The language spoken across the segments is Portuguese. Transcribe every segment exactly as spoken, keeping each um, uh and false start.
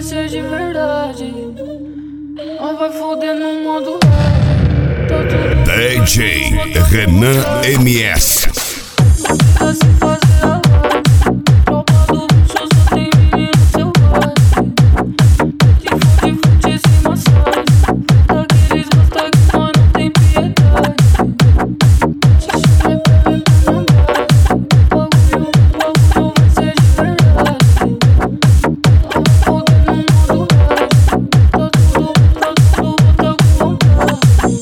ser de verdade. Nós vai foder no modo hard. Tá tudo D J Renan M S. pra se fazer a live. Tropa do bucho, só tem menino selvagem. Que fode, fode esse massagem. Daqueles gosta que nós não tem piedade. Te chamei pra vir pra nambar. Bagulho, bagulho vai ser de verdade. Nós vai foder no modo hard. Tá tudo, tá tudo, bota com vontade.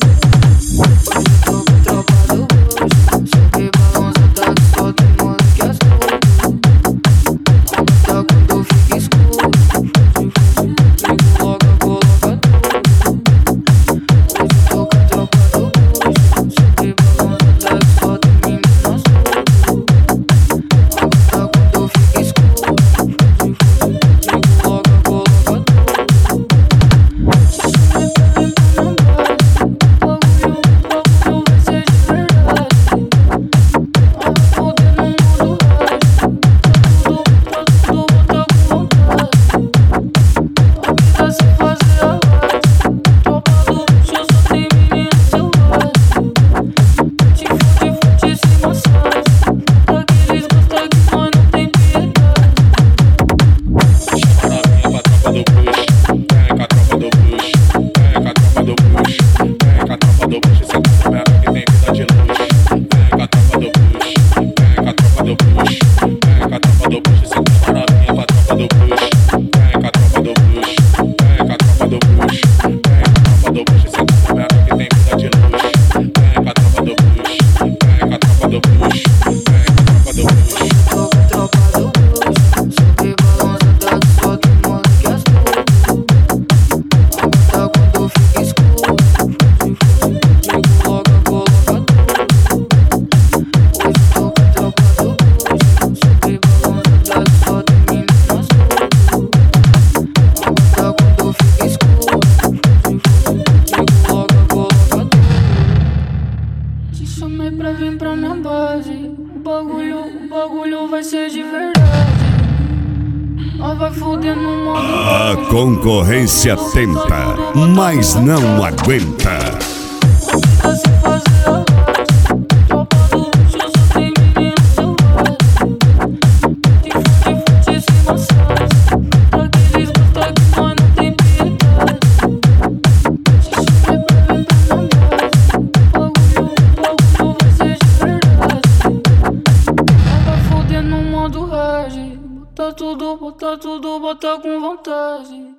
Tropa do bucho, só que balança tá que só tem mano que as tudo. Aumenta quando fica escuro. Ligo logo, coloca tudo. Hoje tô com a tropa do bucho, só que balança tá que só tem meninas tudo. Aumenta quando fica escuro. Ligo logo, coloca tudo. Te chamei pra vir pra nambar. Bagulho, bagulho vai ser de verdade. Nós vai foder no modo hard. Tá tudo, tá tudo, bota com vontade. Nós vai fazer a live. Tropa do bucho, só tem menino selvagem. Te fode, fode esse massagem. Daqueles gosta que nós não tem piedade. Chama novinha pra tropa do bucho, vem com a tropa do bucho, vem com a tropa do bucho, vem com a tropa do bucho, cê tá sabendo que tem vida de luxo. Vem com a tropa do bucho, vem com a tropa do bucho, vem com a tropa do bucho, cê tá novinha pra tropa do bucho, vem com a tropa do bucho, vem com a tropa do bucho, vem com a tropa do bucho, cê tá sabendo que tem vida de luxo. Vem com a tropa do bucho, vem com a tropa do bucho, vem com a tropa do bucho. Tô com a tropa do bucho, só que balança tá que só tem mano que as tudo. Aumenta quando fica escuro. Ligo logo, coloca tudo. Hoje tô com a tropa do bucho, só que balança tá que só tem meninas tudo. Aumenta quando fica escuro. Ligo logo, coloca tudo. Te chamei pra vir pra minha base. O bagulho, o bagulho vai ser de verdade. Nós vai foder no modo A hard. concorrência tenta, mas não aguenta. Pra se fazer a live. Tropa do bucho, só tem menino selvagem. Que fode, fode esse massagem. Daqueles gosta que nós não tem piedade. Te chamei pra vir pra nambar. Bagulho, bagulho vai ser de verdade. Nós vai foder no modo hard. Bota tudo, bota tudo, bota com vontade.